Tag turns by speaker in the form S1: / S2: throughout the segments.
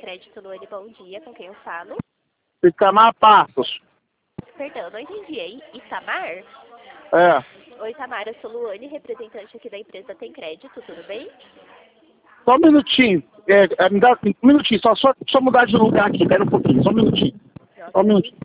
S1: Crédito Luane, bom dia, com quem eu falo?
S2: Itamar Passos.
S1: Perdão, não entendi, hein? Itamar?
S2: É.
S1: Oi, Itamar, eu sou Luane, representante aqui da empresa Tem Crédito, tudo bem?
S2: Só um minutinho. Me dá um minutinho, só mudar de lugar aqui, pera um pouquinho, só um minutinho. Só um minutinho.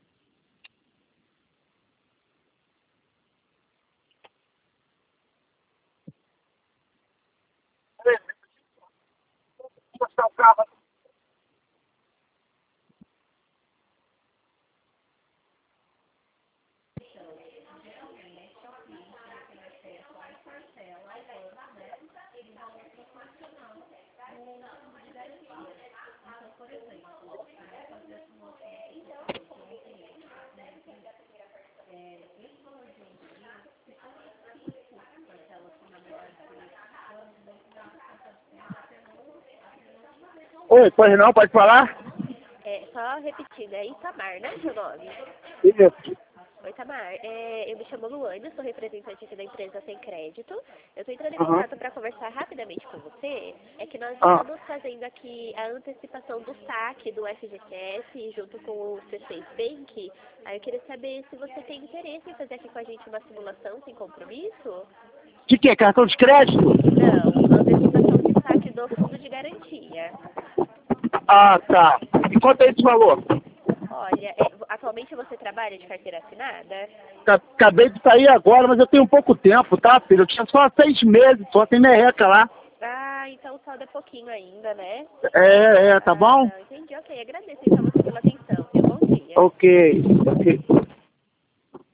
S2: Oi, pois não, pode falar?
S1: Só repetindo, é Itamar, né, seu nome?
S2: Isso.
S1: Oi, Itamar, eu me chamo Luane, sou representante aqui da empresa Tem Crédito. Eu estou entrando em
S2: Aham.
S1: contato para conversar rapidamente com você. É que nós estamos fazendo aqui a antecipação do saque do FGTS junto com o C6 Bank. Aí eu queria saber se você tem interesse em fazer aqui com a gente uma simulação sem compromisso?
S2: De quê? Cartão de crédito?
S1: Não, antecipação de saque do fundo de garantia.
S2: Ah, tá. E quanto é esse valor?
S1: Olha, atualmente você trabalha de carteira assinada?
S2: Acabei de sair agora, mas eu tenho pouco tempo, tá, filho? Eu tinha só 6 meses, só tem merreca lá.
S1: Ah, então o saldo é pouquinho ainda, né?
S2: Tá bom?
S1: Não, entendi. Ok, agradeço então você pela atenção. Tenha um bom dia.
S2: Ok.